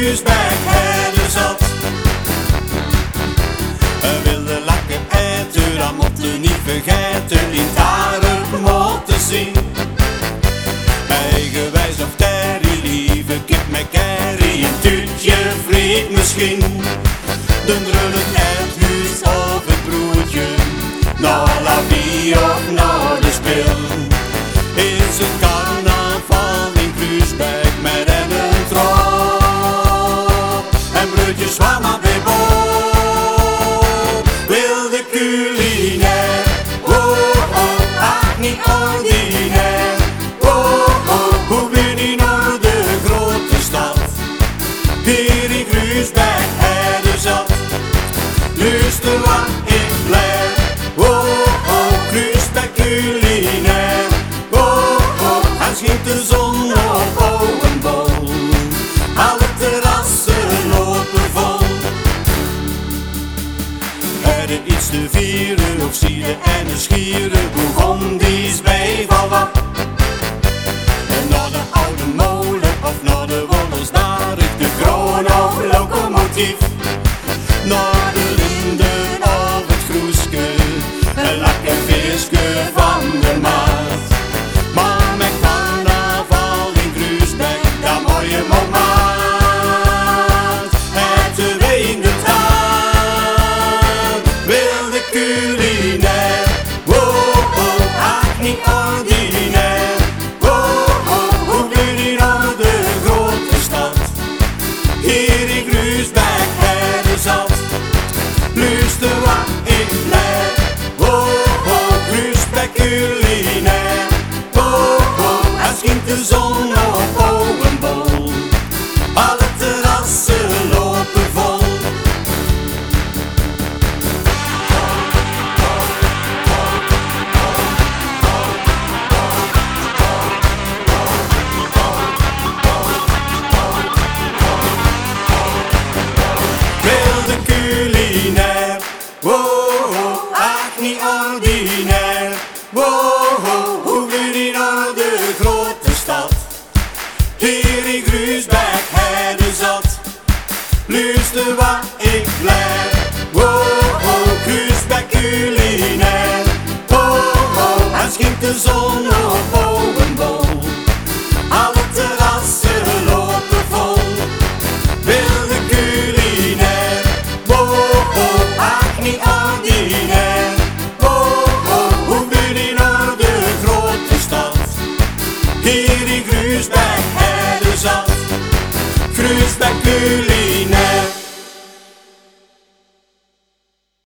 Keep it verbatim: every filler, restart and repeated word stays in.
Kruisberg hebben zat. We wilden lekker eten, dat moeten niet vergeten, in het haren moeten zien. Eigenwijs of terry, lieve kip met curry, een tuutje friet misschien. De drullen het huis of het broodje, naar la vie of naar de spil. Is het carnaval in Kruisberg met en een trop en broodjes zwammen bij bo. Wilde culinair, oh oh, ach niet ordinair. Oh oh, hoe ben je naar de grote stad? Hier in Kruisberg hebben zat. Luister wat ik blijf, oh oh, Kruisberg culinair. Oh oh, en schijnt de zon op Ouwenbol, alle terrassen lopen vol. Er is iets te vieren, of zieren en de schieren, Bourgondisch bij Valwa. Naar de oude molen of naar de Wollers, naar de kroon of locomotief. Naar de linden of het groeske, een lekker visje van de maat. Maar met carnaval in Kruisberg, dat mooie moment, eten wij in de tuin. Wilde culinair, oh oh, ach niet ordinair. Oh oh, hoe ben je naar de grote stad? Hier in Kruisberg hebben zat. Luister wat ik blijf, oh oh, Kruisberg culinair. Oh oh, en schijnt de zon op Ouwenbol, alle terrassen lopen vol. Wilde culinair, wow, oh, ach niet ordinair. Wow, oh, hoe ben je naar de grote stad? Hier in Kruisberg hebben zat. Luister wat ik blijf, wow, oh, Kruisberg culinair. Oh, oh, en schijnt de zon op Ouwenbol, alle terrassen lopen vol. Wilde culinair, wow, oh, ach niet ordinair. Oh, oh, hoe ben je naar de grote stad? Hier in Kruisberg hebben zat. Kruisberg culinair.